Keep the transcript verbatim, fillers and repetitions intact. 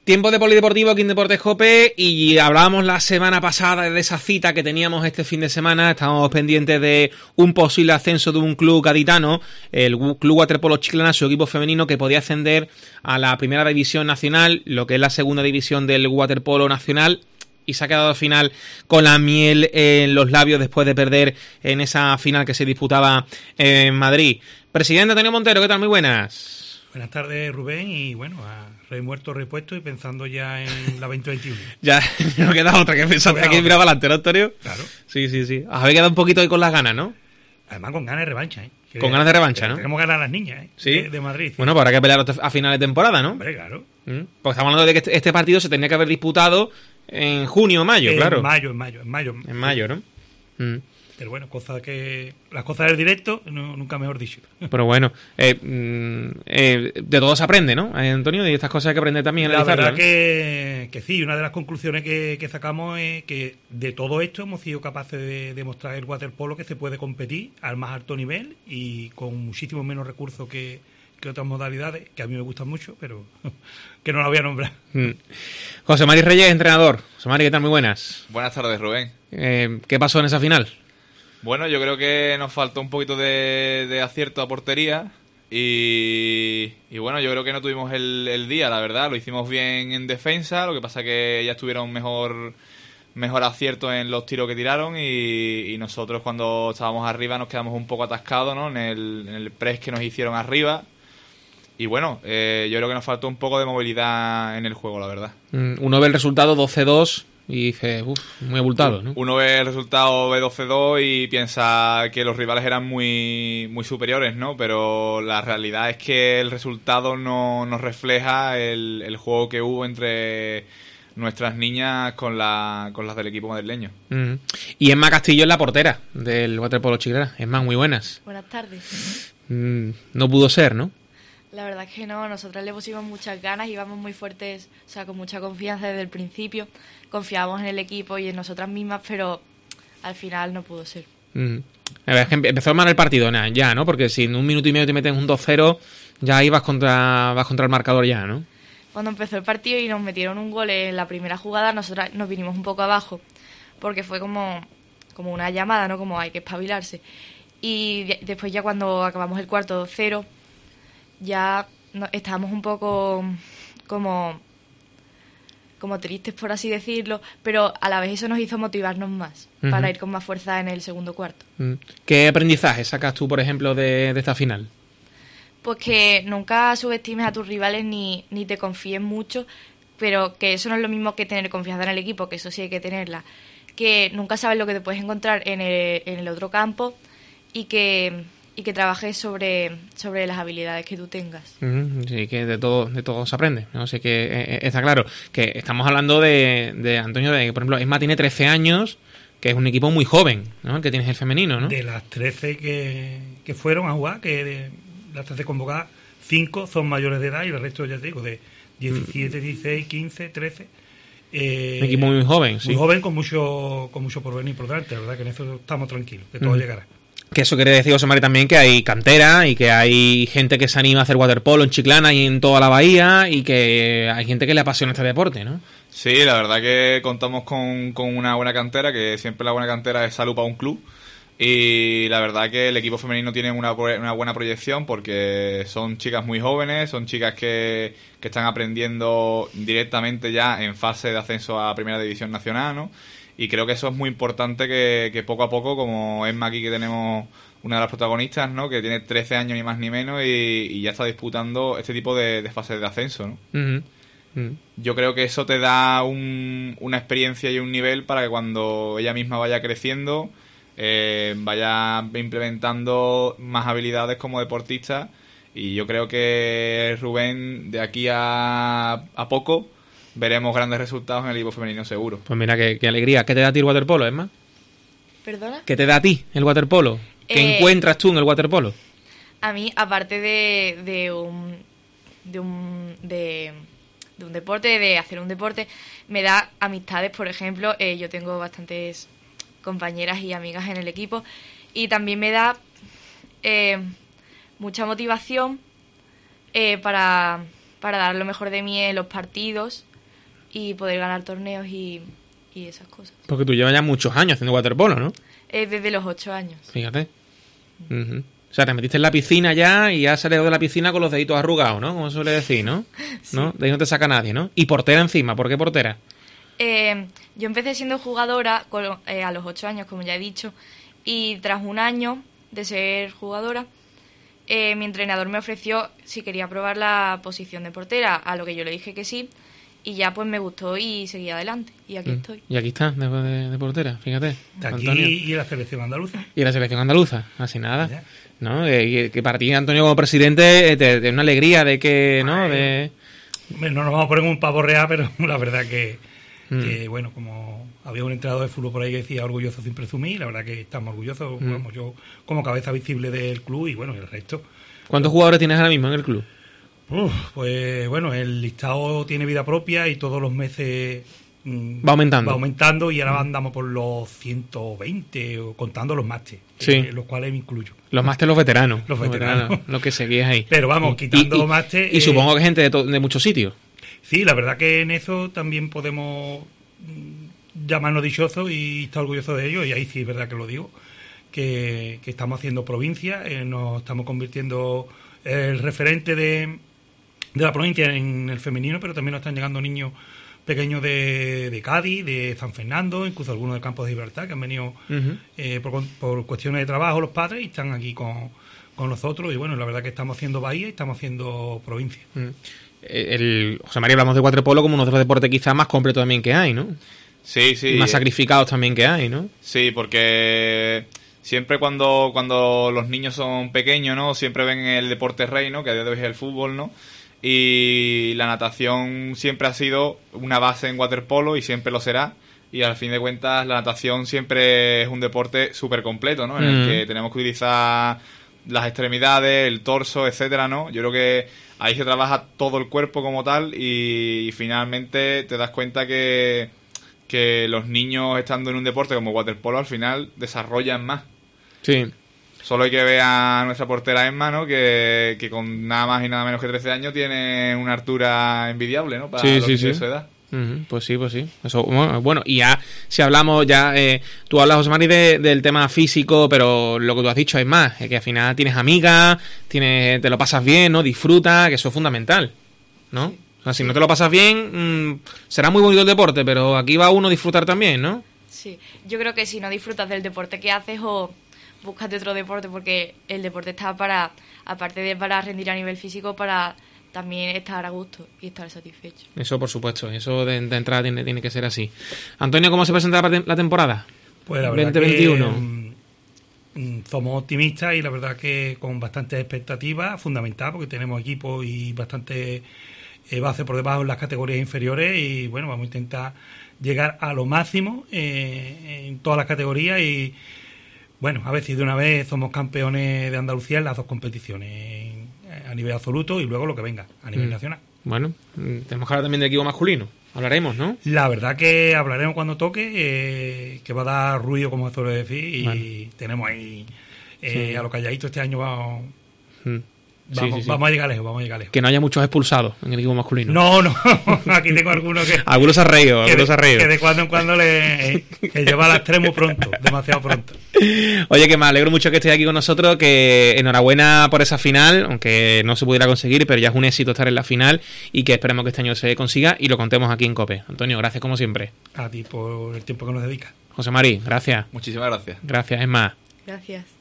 Tiempo de Polideportivo aquí en Deportes Cope, y hablábamos la semana pasada de esa cita que teníamos este fin de semana. Estábamos pendientes de un posible ascenso de un club gaditano, el Club Waterpolo Chiclana, su equipo femenino, que podía ascender a la primera división nacional, lo que es la segunda división del waterpolo nacional, y se ha quedado al final con la miel en los labios después de perder en esa final que se disputaba en Madrid. Presidente Antonio Montero, ¿qué tal? Muy buenas. Buenas tardes, Rubén, y bueno, a rey muerto, repuesto y pensando ya en la veinte veintiuno. Ya no queda otra que pensar, no hay que mirar para adelante, ¿no, Antonio? Claro. Sí, sí, sí. Os habéis quedado un poquito ahí con las ganas, ¿no? Además con ganas de revancha, ¿eh? Que con ganas de revancha, ¿no? Tenemos ganas a las niñas, ¿eh? Sí. De, de Madrid. Sí. Bueno, pues habrá que pelear a final de temporada, ¿no? Hombre, claro. ¿Mm? Pues estamos hablando de que este, este partido se tenía que haber disputado en junio o mayo, en claro. En mayo, en mayo, en mayo. En mayo, ¿no? Mm. Pero bueno, cosas que las cosas del directo, no, nunca mejor dicho. Pero bueno, eh, eh, de todo se aprende, ¿no, Antonio? Y estas cosas hay que aprender también. La verdad, ¿no? que, que sí, una de las conclusiones que, que sacamos es que de todo esto hemos sido capaces de demostrar el waterpolo que se puede competir al más alto nivel y con muchísimo menos recursos que, que otras modalidades, que a mí me gustan mucho, pero que no la voy a nombrar. Mm. José Mari Reyes, entrenador. José Mari, ¿qué tal? Muy buenas. Buenas tardes, Rubén. Eh, ¿Qué pasó en esa final? Bueno, yo creo que nos faltó un poquito de, de acierto a portería y, y bueno, yo creo que no tuvimos el, el día, la verdad. Lo hicimos bien en defensa, lo que pasa que ellas tuvieron mejor, mejor acierto en los tiros que tiraron y, y nosotros cuando estábamos arriba nos quedamos un poco atascados, ¿no? en, el, en el press que nos hicieron arriba. Y bueno, eh, yo creo que nos faltó un poco de movilidad en el juego, la verdad. Uno ve el resultado doce dos y dice, uff, muy abultado, ¿no? Uno ve el resultado de doce dos y piensa que los rivales eran muy, muy superiores, ¿no? Pero la realidad es que el resultado no nos refleja el, el juego que hubo entre nuestras niñas con, la, con las del equipo madrileño. Mm. Y Emma Castillo es la portera del waterpolo chilena. Emma, muy buenas. Buenas tardes. Mm, no pudo ser, ¿no? La verdad es que no, nosotras le pusimos muchas ganas, íbamos muy fuertes, o sea, con mucha confianza desde el principio, confiábamos en el equipo y en nosotras mismas, pero al final no pudo ser. Mm. La verdad es que empezó mal el partido, nah, ya, ¿no? Porque si en un minuto y medio te meten un dos cero, ya ahí vas contra, vas contra el marcador ya, ¿no? Cuando empezó el partido y nos metieron un gol en la primera jugada, nosotras nos vinimos un poco abajo, porque fue como, como una llamada, ¿no? Como hay que espabilarse. Y después ya cuando acabamos el cuarto dos cero, ya no, estábamos un poco como, como tristes, por así decirlo, pero a la vez eso nos hizo motivarnos más, uh-huh, para ir con más fuerza en el segundo cuarto. ¿Qué aprendizaje sacas tú, por ejemplo, de, de esta final? Pues que nunca subestimes a tus rivales ni, ni te confíes mucho, pero que eso no es lo mismo que tener confianza en el equipo, que eso sí hay que tenerla. Que nunca sabes lo que te puedes encontrar en el, en el otro campo y que... y que trabajes sobre, sobre las habilidades que tú tengas. Uh-huh. Sí, que de todo, de todo se aprende, ¿no? Sé que eh, está claro que estamos hablando de, de Antonio, de que por ejemplo Esma tiene trece años, que es un equipo muy joven, ¿no? El que tienes el femenino, ¿no? De las trece que, que fueron a jugar, que de las trece convocadas, cinco son mayores de edad y el resto, ya te digo, de diecisiete, dieciséis, quince, trece. Eh, un equipo muy joven, muy sí. Muy joven, con mucho, con mucho porvenir por delante, la verdad que en eso estamos tranquilos, que todo uh-huh. llegará. Que eso quiere decir, José Mari, también que hay cantera y que hay gente que se anima a hacer waterpolo en Chiclana y en toda la bahía y que hay gente que le apasiona este deporte, ¿no? Sí, la verdad que contamos con, con una buena cantera, que siempre la buena cantera es salud para un club. Y la verdad que el equipo femenino tiene una, una buena proyección porque son chicas muy jóvenes, son chicas que, que están aprendiendo directamente ya en fase de ascenso a Primera División Nacional, ¿no? Y creo que eso es muy importante que, que poco a poco, como Emma aquí, que tenemos una de las protagonistas, ¿no? Que tiene trece años ni más ni menos y, y ya está disputando este tipo de, de fases de ascenso, ¿no? Uh-huh. Uh-huh. Yo creo que eso te da un, una experiencia y un nivel para que cuando ella misma vaya creciendo, eh, vaya implementando más habilidades como deportista. Y yo creo que Rubén, de aquí a, a poco, veremos grandes resultados en el equipo femenino seguro. Pues mira, qué, qué alegría. ¿Qué te da a ti el waterpolo, Emma? ¿Perdona? ¿Qué te da a ti el waterpolo? ¿Qué eh, encuentras tú en el waterpolo? A mí, aparte de, de un de un de, de un deporte, de hacer un deporte, me da amistades, por ejemplo. Eh, yo tengo bastantes compañeras y amigas en el equipo y también me da eh, mucha motivación eh, para, para dar lo mejor de mí en los partidos y poder ganar torneos y, y esas cosas. Porque tú llevas ya muchos años haciendo waterpolo, ¿no? Eh, desde los ocho años. Fíjate. Uh-huh. O sea, te metiste en la piscina ya y has salido de la piscina con los deditos arrugados, ¿no? Como se suele decir, ¿no? Sí. ¿No? De ahí no te saca nadie, ¿no? Y portera encima. ¿Por qué portera? Eh, yo empecé siendo jugadora con, eh, a los ocho años, como ya he dicho, y tras un año de ser jugadora, eh, mi entrenador me ofreció si quería probar la posición de portera, a lo que yo le dije que sí, y ya pues me gustó y seguí adelante, y aquí mm. estoy. Y aquí está, de, de, de portera, fíjate. Aquí Antonio. Y la selección andaluza. Y la selección andaluza, así nada. Ya. ¿No? Eh, que para ti, Antonio, como presidente, te, te una alegría de que, ¿no? Ay, de... No nos vamos a poner un pavo real, pero la verdad que, mm. que, bueno, como había un entrenador de fútbol por ahí que decía orgulloso sin presumir, la verdad que estamos orgullosos, mm. vamos, yo como cabeza visible del club y, bueno, el resto. ¿Cuántos jugadores tienes ahora mismo en el club? Uf, pues, bueno, el listado tiene vida propia y todos los meses... Va aumentando. Va aumentando y ahora andamos por los ciento veinte, contando los másteres, sí. eh, los cuales me incluyo. Los másteres, los veteranos. Los veteranos. veteranos lo que seguías ahí. Pero vamos, quitando y, y, másteres... Y eh, supongo que gente de, to- de muchos sitios. Sí, la verdad que en eso también podemos llamarnos dichosos y estar orgullosos de ello, y ahí sí es verdad que lo digo, que, que estamos haciendo provincia, eh, nos estamos convirtiendo el referente de, de la provincia en el femenino, pero también nos están llegando niños pequeños de, de Cádiz, de San Fernando, incluso algunos del Campo de Gibraltar, que han venido uh-huh. eh, por, por cuestiones de trabajo los padres y están aquí con, con nosotros, y bueno, la verdad que estamos haciendo bahía y estamos haciendo provincia. Uh-huh. El, José María, hablamos de waterpolo como uno de los deportes quizás más completos también que hay, ¿no? Sí, sí. Y más sacrificados también que hay, ¿no? Sí, porque siempre cuando, cuando los niños son pequeños, ¿no? Siempre ven el deporte rey, ¿no? Que a día de hoy es el fútbol, ¿no? Y la natación siempre ha sido una base en waterpolo y siempre lo será. Y al fin de cuentas la natación siempre es un deporte súper completo, ¿no? En mm. el que tenemos que utilizar las extremidades, el torso, etcétera, ¿no? Yo creo que ahí se trabaja todo el cuerpo como tal y, y finalmente te das cuenta que, que los niños estando en un deporte como waterpolo al final desarrollan más. Sí. Solo hay que ver a nuestra portera Emma, ¿no? Que, que con nada más y nada menos que trece años tiene una altura envidiable, ¿no? Para sí, los sí, niños sí. de su edad. Uh-huh, pues sí, pues sí. Eso, bueno, bueno, y ya, si hablamos, ya, eh, tú hablas, José Mari, de, del tema físico, pero lo que tú has dicho es más, es que al final tienes amigas, tienes, te lo pasas bien, ¿no? Disfrutas, que eso es fundamental, ¿no? Sí. O sea, si no te lo pasas bien, mmm, será muy bonito el deporte, pero aquí va uno a disfrutar también, ¿no? Sí, yo creo que si no disfrutas del deporte que haces o búscate otro deporte, porque el deporte está para, aparte de para rendir a nivel físico, para también estar a gusto y estar satisfecho. Eso por supuesto, eso de, de entrada tiene, tiene que ser así. Antonio, ¿cómo se presenta la temporada? Pues la verdad veinte veintiuno. Que mm, somos optimistas y la verdad que con bastantes expectativas, fundamental, porque tenemos equipo y bastante eh, base por debajo en las categorías inferiores y bueno, vamos a intentar llegar a lo máximo eh, en todas las categorías y bueno, a ver si de una vez somos campeones de Andalucía en las dos competiciones, a nivel absoluto y luego lo que venga, a nivel mm. nacional. Bueno, tenemos que hablar también del equipo masculino. Hablaremos, ¿no? La verdad que hablaremos cuando toque, eh, que va a dar ruido, como se suele decir, y bueno. tenemos ahí eh, sí. a lo calladito este año vamos... Mm. Vamos, sí, sí, sí. vamos a llegar lejos, vamos a llegar lejos. Que no haya muchos expulsados en el equipo masculino. No, no, aquí tengo algunos que... algunos se han reído, algunos se han reído. Que de cuando en cuando le eh, que lleva al extremo pronto, demasiado pronto. Oye, que me alegro mucho que estéis aquí con nosotros, que enhorabuena por esa final, aunque no se pudiera conseguir, pero ya es un éxito estar en la final y que esperemos que este año se consiga y lo contemos aquí en COPE. Antonio, gracias como siempre. A ti por el tiempo que nos dedicas. José Mari, gracias. Muchísimas gracias. Gracias, es más. Gracias.